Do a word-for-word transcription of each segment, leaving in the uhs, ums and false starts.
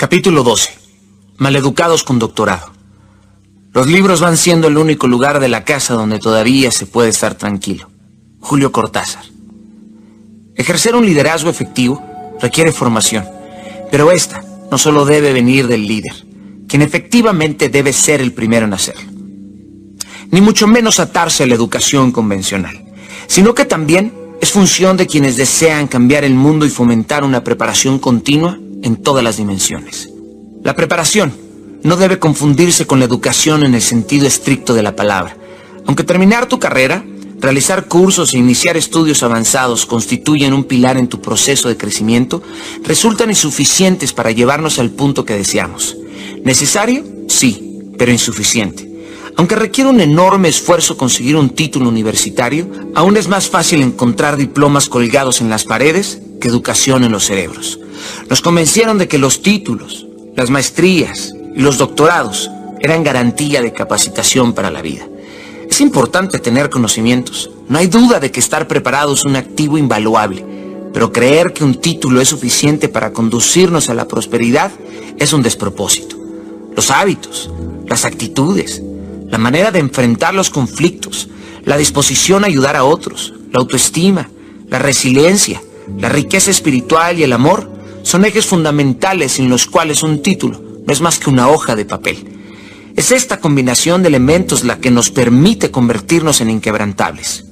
Capítulo doce. Maleducados con doctorado. Los libros van siendo el único lugar de la casa donde todavía se puede estar tranquilo. Julio Cortázar. Ejercer un liderazgo efectivo requiere formación, pero esta no solo debe venir del líder, quien efectivamente debe ser el primero en hacerlo, ni mucho menos atarse a la educación convencional, sino que también es función de quienes desean cambiar el mundo y fomentar una preparación continua en todas las dimensiones. La preparación no debe confundirse con la educación en el sentido estricto de la palabra. Aunque terminar tu carrera, realizar cursos e iniciar estudios avanzados constituyen un pilar en tu proceso de crecimiento, resultan insuficientes para llevarnos al punto que deseamos. ¿Necesario? Sí, pero insuficiente. Aunque requiere un enorme esfuerzo conseguir un título universitario, aún es más fácil encontrar diplomas colgados en las paredes que educación en los cerebros. Nos convencieron de que los títulos, las maestrías y los doctorados eran garantía de capacitación para la vida. Es importante tener conocimientos. No hay duda de que estar preparado es un activo invaluable, pero creer que un título es suficiente para conducirnos a la prosperidad es un despropósito. Los hábitos, las actitudes, la manera de enfrentar los conflictos, la disposición a ayudar a otros, la autoestima, la resiliencia, la riqueza espiritual y el amor son ejes fundamentales sin los cuales un título no es más que una hoja de papel. Es esta combinación de elementos la que nos permite convertirnos en inquebrantables.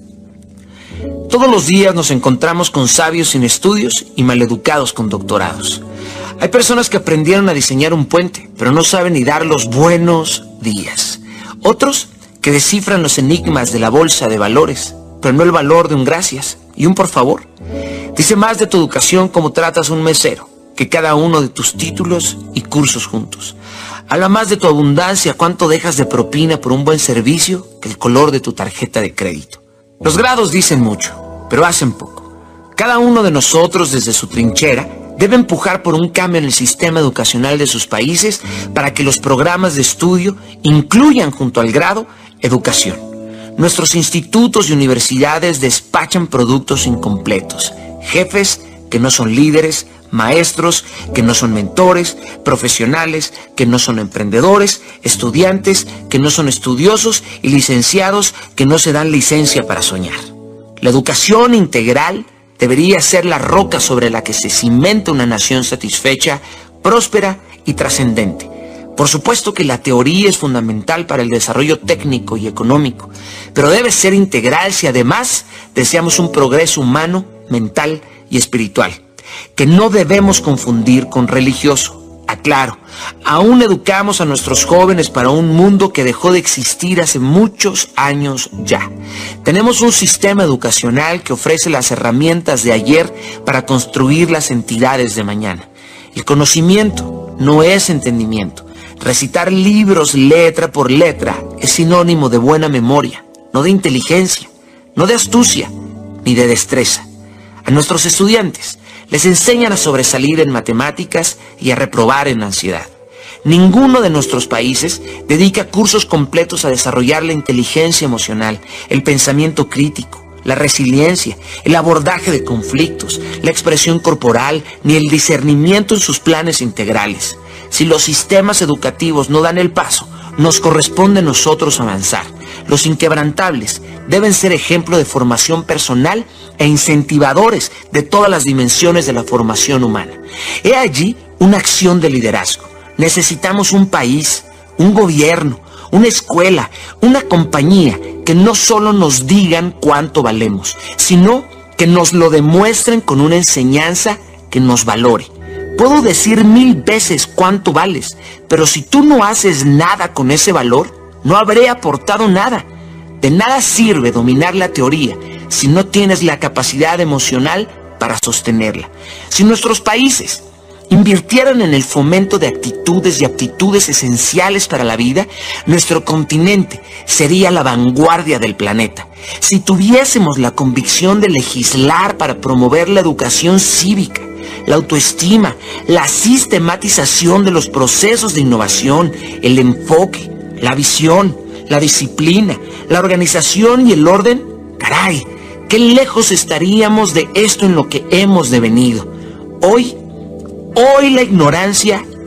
Todos los días nos encontramos con sabios sin estudios y maleducados con doctorados. Hay personas que aprendieron a diseñar un puente, pero no saben ni dar los buenos días. Otros que descifran los enigmas de la bolsa de valores, pero no el valor de un gracias y un por favor. Dice más de tu educación cómo tratas a un mesero que cada uno de tus títulos y cursos juntos. Habla más de tu abundancia, cuánto dejas de propina por un buen servicio, que el color de tu tarjeta de crédito. Los grados dicen mucho, pero hacen poco. Cada uno de nosotros, desde su trinchera, debe empujar por un cambio en el sistema educacional de sus países para que los programas de estudio incluyan junto al grado educación. Nuestros institutos y universidades despachan productos incompletos, jefes que no son líderes, maestros que no son mentores, profesionales que no son emprendedores, estudiantes que no son estudiosos y licenciados que no se dan licencia para soñar. La educación integral debería ser la roca sobre la que se cimenta una nación satisfecha, próspera y trascendente. Por supuesto que la teoría es fundamental para el desarrollo técnico y económico, pero debe ser integral si además deseamos un progreso humano, mental y espiritual, que no debemos confundir con religioso. Aclaro, aún educamos a nuestros jóvenes para un mundo que dejó de existir hace muchos años ya. Tenemos un sistema educacional que ofrece las herramientas de ayer para construir las entidades de mañana. El conocimiento no es entendimiento. Recitar libros letra por letra es sinónimo de buena memoria, no de inteligencia, no de astucia, ni de destreza. A nuestros estudiantes les enseñan a sobresalir en matemáticas y a reprobar en ansiedad. Ninguno de nuestros países dedica cursos completos a desarrollar la inteligencia emocional, el pensamiento crítico, la resiliencia, el abordaje de conflictos, la expresión corporal, ni el discernimiento en sus planes integrales. Si los sistemas educativos no dan el paso, nos corresponde a nosotros avanzar. Los inquebrantables deben ser ejemplo de formación personal e incentivadores de todas las dimensiones de la formación humana. He allí una acción de liderazgo. Necesitamos un país, un gobierno, una escuela, una compañía que no solo nos digan cuánto valemos, sino que nos lo demuestren con una enseñanza que nos valore. Puedo decir mil veces cuánto vales, pero si tú no haces nada con ese valor, no habré aportado nada. De nada sirve dominar la teoría si no tienes la capacidad emocional para sostenerla. Si nuestros países invirtieran en el fomento de actitudes y aptitudes esenciales para la vida, nuestro continente sería la vanguardia del planeta. Si tuviésemos la convicción de legislar para promover la educación cívica, la autoestima, la sistematización de los procesos de innovación, el enfoque, la visión, la disciplina, la organización y el orden, caray, qué lejos estaríamos de esto en lo que hemos devenido. Hoy, hoy la ignorancia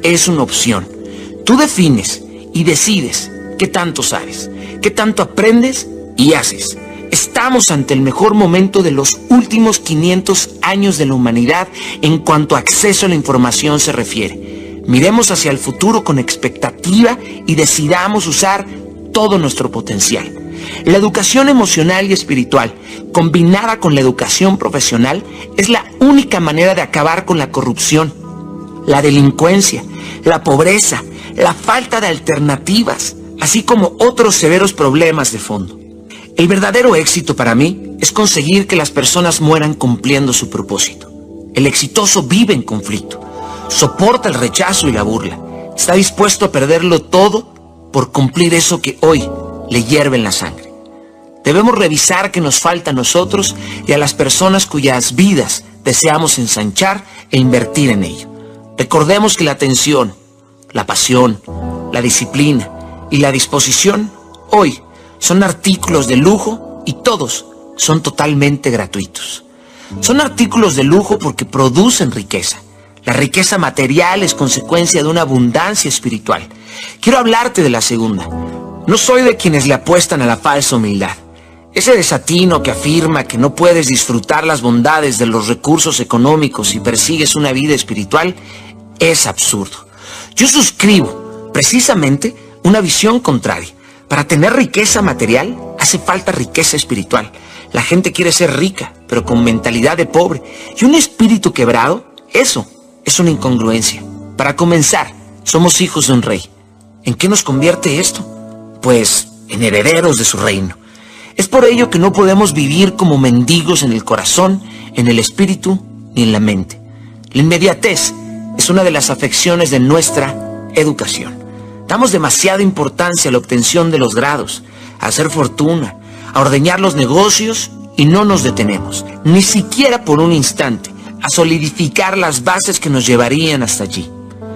es una opción. Tú defines y decides qué tanto sabes, qué tanto aprendes y haces. Estamos ante el mejor momento de los últimos quinientos años de la humanidad en cuanto a acceso a la información se refiere. Miremos hacia el futuro con expectativa y decidamos usar todo nuestro potencial. La educación emocional y espiritual, combinada con la educación profesional, es la única manera de acabar con la corrupción, la delincuencia, la pobreza, la falta de alternativas, así como otros severos problemas de fondo. El verdadero éxito para mí es conseguir que las personas mueran cumpliendo su propósito. El exitoso vive en conflicto, soporta el rechazo y la burla, está dispuesto a perderlo todo por cumplir eso que hoy le hierve en la sangre. Debemos revisar qué nos falta a nosotros y a las personas cuyas vidas deseamos ensanchar e invertir en ello. Recordemos que la atención, la pasión, la disciplina y la disposición hoy son artículos de lujo y todos son totalmente gratuitos. Son artículos de lujo porque producen riqueza. La riqueza material es consecuencia de una abundancia espiritual. Quiero hablarte de la segunda. No soy de quienes le apuestan a la falsa humildad. Ese desatino que afirma que no puedes disfrutar las bondades de los recursos económicos si persigues una vida espiritual es absurdo. Yo suscribo precisamente una visión contraria. Para tener riqueza material hace falta riqueza espiritual. La gente quiere ser rica, pero con mentalidad de pobre. Y un espíritu quebrado, eso es una incongruencia. Para comenzar, somos hijos de un rey. ¿En qué nos convierte esto? Pues en herederos de su reino. Es por ello que no podemos vivir como mendigos en el corazón, en el espíritu ni en la mente. La inmediatez es una de las afecciones de nuestra educación. Damos demasiada importancia a la obtención de los grados, a hacer fortuna, a ordeñar los negocios y no nos detenemos, ni siquiera por un instante, a solidificar las bases que nos llevarían hasta allí.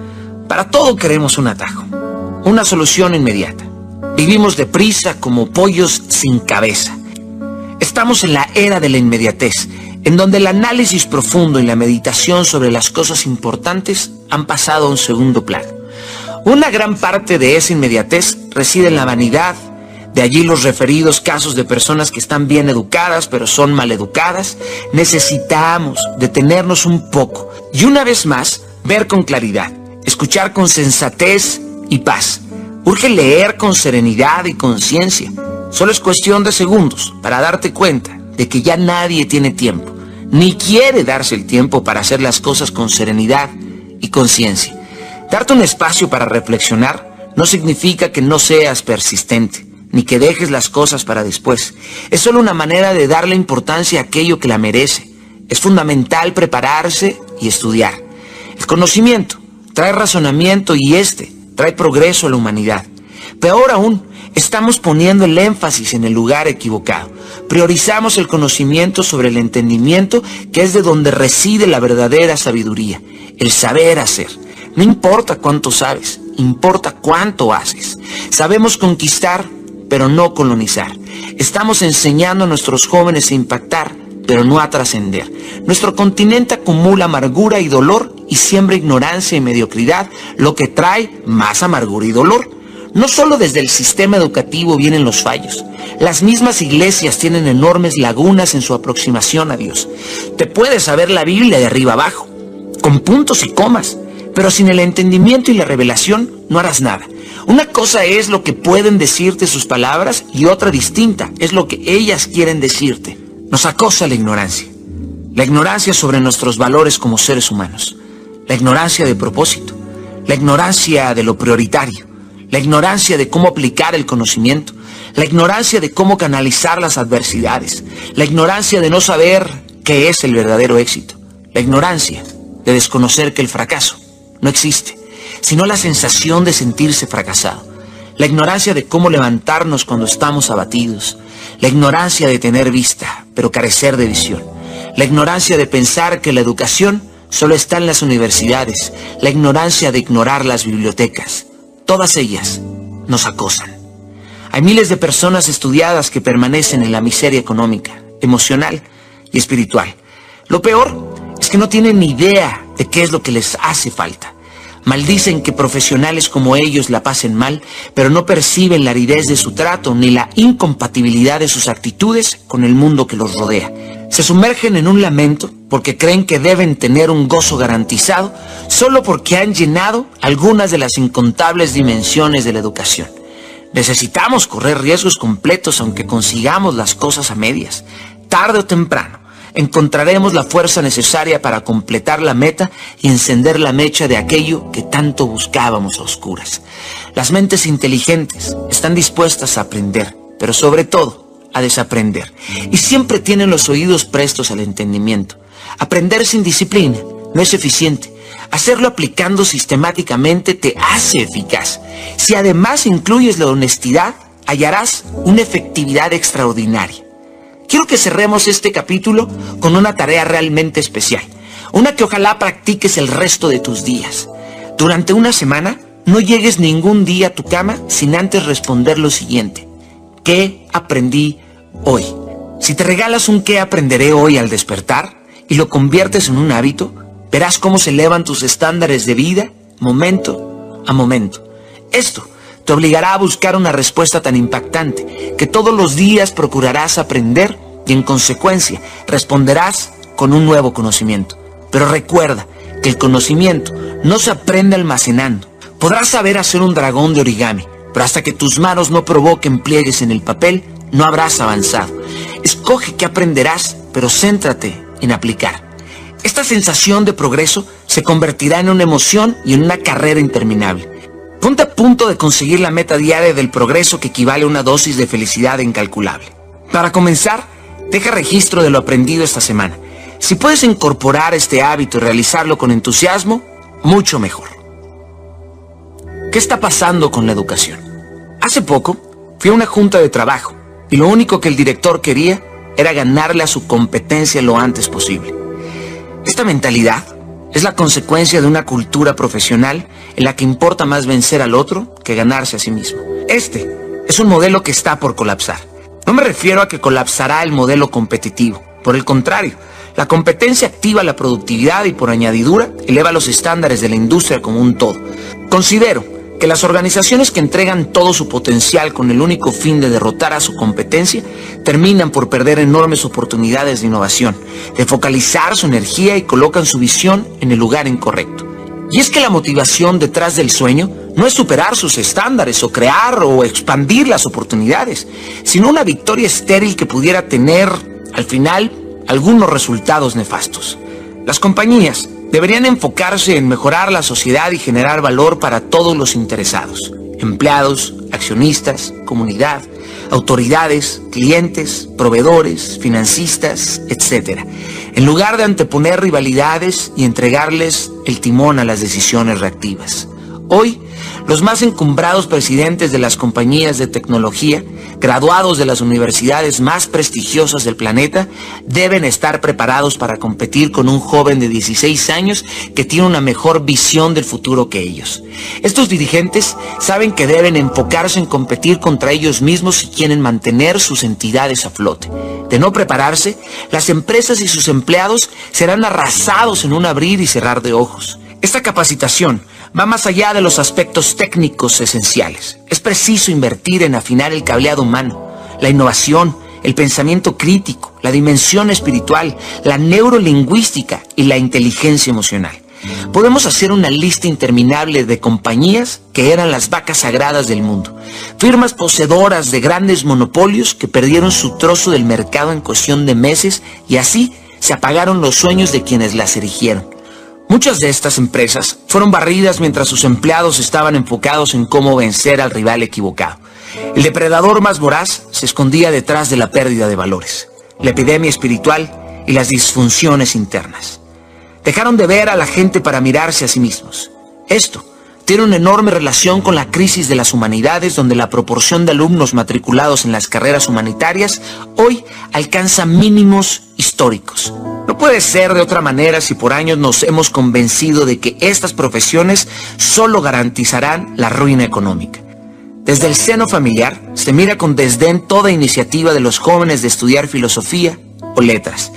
Para todo queremos un atajo, una solución inmediata. Vivimos deprisa como pollos sin cabeza. Estamos en la era de la inmediatez, en donde el análisis profundo y la meditación sobre las cosas importantes han pasado a un segundo plano. Una gran parte de esa inmediatez reside en la vanidad, de allí los referidos casos de personas que están bien educadas pero son mal educadas. Necesitamos detenernos un poco y una vez más ver con claridad, escuchar con sensatez y paz. Urge leer con serenidad y conciencia. Solo es cuestión de segundos para darte cuenta de que ya nadie tiene tiempo, ni quiere darse el tiempo para hacer las cosas con serenidad y conciencia. Darte un espacio para reflexionar no significa que no seas persistente, ni que dejes las cosas para después. Es solo una manera de darle importancia a aquello que la merece. Es fundamental prepararse y estudiar. El conocimiento trae razonamiento y este trae progreso a la humanidad. Peor aún, estamos poniendo el énfasis en el lugar equivocado. Priorizamos el conocimiento sobre el entendimiento, que es de donde reside la verdadera sabiduría, el saber hacer. No importa cuánto sabes, importa cuánto haces. Sabemos conquistar, pero no colonizar. Estamos enseñando a nuestros jóvenes a impactar, pero no a trascender. Nuestro continente acumula amargura y dolor y siembra ignorancia y mediocridad, lo que trae más amargura y dolor. No solo desde el sistema educativo vienen los fallos. Las mismas iglesias tienen enormes lagunas en su aproximación a Dios. Te puedes saber la Biblia de arriba abajo, con puntos y comas, pero sin el entendimiento y la revelación no harás nada. Una cosa es lo que pueden decirte sus palabras y otra distinta es lo que ellas quieren decirte. Nos acosa la ignorancia. La ignorancia sobre nuestros valores como seres humanos. La ignorancia de propósito. La ignorancia de lo prioritario. La ignorancia de cómo aplicar el conocimiento. La ignorancia de cómo canalizar las adversidades. La ignorancia de no saber qué es el verdadero éxito. La ignorancia de desconocer que el fracaso no existe, sino la sensación de sentirse fracasado. La ignorancia de cómo levantarnos cuando estamos abatidos. La ignorancia de tener vista, pero carecer de visión. La ignorancia de pensar que la educación solo está en las universidades. La ignorancia de ignorar las bibliotecas. Todas ellas nos acosan. Hay miles de personas estudiadas que permanecen en la miseria económica, emocional y espiritual. Lo peor es que no tienen ni idea de qué es lo que les hace falta. Maldicen que profesionales como ellos la pasen mal, pero no perciben la aridez de su trato ni la incompatibilidad de sus actitudes con el mundo que los rodea. Se sumergen en un lamento porque creen que deben tener un gozo garantizado solo porque han llenado algunas de las incontables dimensiones de la educación. Necesitamos correr riesgos completos aunque consigamos las cosas a medias. Tarde o temprano encontraremos la fuerza necesaria para completar la meta y encender la mecha de aquello que tanto buscábamos a oscuras. Las mentes inteligentes están dispuestas a aprender, pero sobre todo a desaprender, y siempre tienen los oídos prestos al entendimiento. Aprender sin disciplina no es eficiente. Hacerlo aplicando sistemáticamente te hace eficaz. Si además incluyes la honestidad, hallarás una efectividad extraordinaria. Quiero que cerremos este capítulo con una tarea realmente especial, una que ojalá practiques el resto de tus días. Durante una semana, no llegues ningún día a tu cama sin antes responder lo siguiente: ¿qué aprendí hoy? Si te regalas un ¿qué aprenderé hoy al despertar? Y lo conviertes en un hábito, verás cómo se elevan tus estándares de vida, momento a momento. Esto te obligará a buscar una respuesta tan impactante que todos los días procurarás aprender y en consecuencia responderás con un nuevo conocimiento. Pero recuerda que el conocimiento no se aprende almacenando. Podrás saber hacer un dragón de origami, pero hasta que tus manos no provoquen pliegues en el papel, no habrás avanzado. Escoge qué aprenderás, pero céntrate en aplicar. Esta sensación de progreso se convertirá en una emoción y en una carrera interminable. Ponte a punto de conseguir la meta diaria del progreso que equivale a una dosis de felicidad incalculable. Para comenzar, deja registro de lo aprendido esta semana. Si puedes incorporar este hábito y realizarlo con entusiasmo, mucho mejor. ¿Qué está pasando con la educación? Hace poco fui a una junta de trabajo y lo único que el director quería era ganarle a su competencia lo antes posible. Esta mentalidad es la consecuencia de una cultura profesional en la que importa más vencer al otro que ganarse a sí mismo. Este es un modelo que está por colapsar. No me refiero a que colapsará el modelo competitivo. Por el contrario, la competencia activa la productividad y por añadidura eleva los estándares de la industria como un todo. Considero que las organizaciones que entregan todo su potencial con el único fin de derrotar a su competencia terminan por perder enormes oportunidades de innovación, de focalizar su energía y colocan su visión en el lugar incorrecto. Y es que la motivación detrás del sueño no es superar sus estándares o crear o expandir las oportunidades, sino una victoria estéril que pudiera tener, al final, algunos resultados nefastos. Las compañías deberían enfocarse en mejorar la sociedad y generar valor para todos los interesados: empleados, accionistas, comunidad, autoridades, clientes, proveedores, financistas, etcétera, en lugar de anteponer rivalidades y entregarles el timón a las decisiones reactivas. Hoy, los más encumbrados presidentes de las compañías de tecnología, graduados de las universidades más prestigiosas del planeta, deben estar preparados para competir con un joven de dieciséis años que tiene una mejor visión del futuro que ellos. Estos dirigentes saben que deben enfocarse en competir contra ellos mismos si quieren mantener sus entidades a flote. De no prepararse, las empresas y sus empleados serán arrasados en un abrir y cerrar de ojos. Esta capacitación va más allá de los aspectos técnicos esenciales. Es preciso invertir en afinar el cableado humano, la innovación, el pensamiento crítico, la dimensión espiritual, la neurolingüística y la inteligencia emocional. Podemos hacer una lista interminable de compañías que eran las vacas sagradas del mundo, firmas poseedoras de grandes monopolios que perdieron su trozo del mercado en cuestión de meses y así se apagaron los sueños de quienes las erigieron. Muchas de estas empresas fueron barridas mientras sus empleados estaban enfocados en cómo vencer al rival equivocado. El depredador más voraz se escondía detrás de la pérdida de valores, la epidemia espiritual y las disfunciones internas. Dejaron de ver a la gente para mirarse a sí mismos. Esto tiene una enorme relación con la crisis de las humanidades, donde la proporción de alumnos matriculados en las carreras humanitarias hoy alcanza mínimos históricos. No puede ser de otra manera si por años nos hemos convencido de que estas profesiones solo garantizarán la ruina económica. Desde el seno familiar se mira con desdén toda iniciativa de los jóvenes de estudiar filosofía o letras.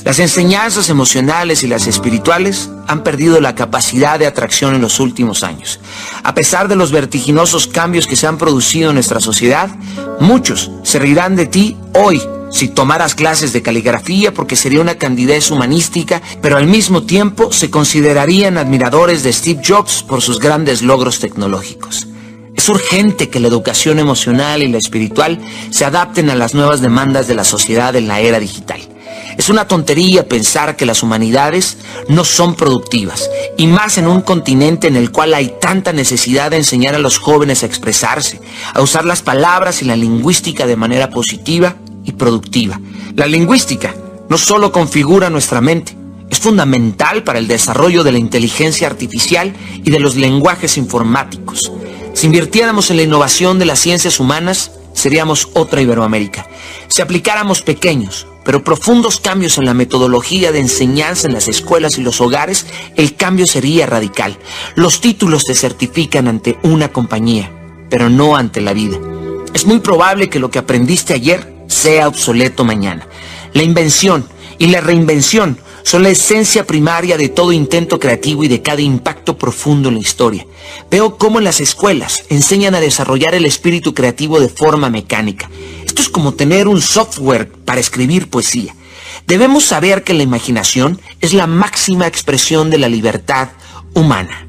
Las enseñanzas emocionales y las espirituales han perdido la capacidad de atracción en los últimos años. A pesar de los vertiginosos cambios que se han producido en nuestra sociedad, muchos se reirán de ti hoy si tomaras clases de caligrafía, porque sería una candidez humanística, pero al mismo tiempo se considerarían admiradores de Steve Jobs por sus grandes logros tecnológicos. Es urgente que la educación emocional y la espiritual se adapten a las nuevas demandas de la sociedad en la era digital. Es una tontería pensar que las humanidades no son productivas, y más en un continente en el cual hay tanta necesidad de enseñar a los jóvenes a expresarse, a usar las palabras y la lingüística de manera positiva y productiva. La lingüística no solo configura nuestra mente, es fundamental para el desarrollo de la inteligencia artificial y de los lenguajes informáticos. Si invirtiéramos en la innovación de las ciencias humanas, seríamos otra Iberoamérica. Si aplicáramos pequeños, pero profundos cambios en la metodología de enseñanza en las escuelas y los hogares, el cambio sería radical. Los títulos te certifican ante una compañía, pero no ante la vida. Es muy probable que lo que aprendiste ayer sea obsoleto mañana. La invención y la reinvención son la esencia primaria de todo intento creativo y de cada impacto profundo en la historia. Veo cómo en las escuelas enseñan a desarrollar el espíritu creativo de forma mecánica. Esto es como tener un software para escribir poesía. Debemos saber que la imaginación es la máxima expresión de la libertad humana.